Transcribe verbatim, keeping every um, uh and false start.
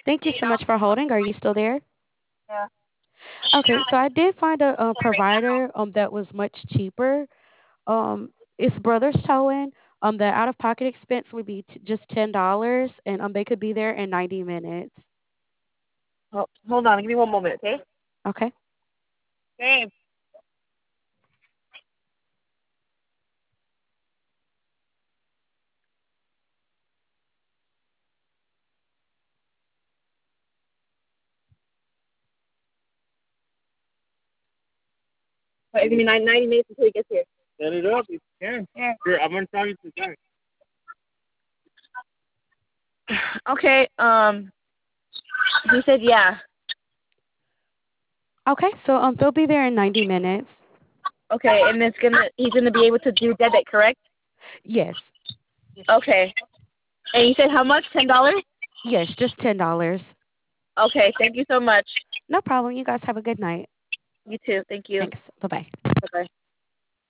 Thank you so much for holding. Are you still there? Yeah. Okay, so I did find a, uh provider um that was much cheaper. Um, it's Brothers Towing. Um, the out of pocket expense would be t- just ten dollars, and um they could be there in ninety minutes. Ho- hold on, give me one moment, okay? Okay. Okay. Wait, give me nine, ninety minutes until he gets here. Set it up if you can. Yeah. Here, I'm gonna tell you to guys. Okay. Um, he said yeah. Okay, so um they'll be there in ninety minutes. Okay, and it's gonna he's gonna be able to do debit, correct? Yes. Okay. And you said how much? Ten dollars? Yes, just ten dollars. Okay. Thank you so much. No problem. You guys have a good night. You too. Thank you. Thanks. Bye bye. Bye bye.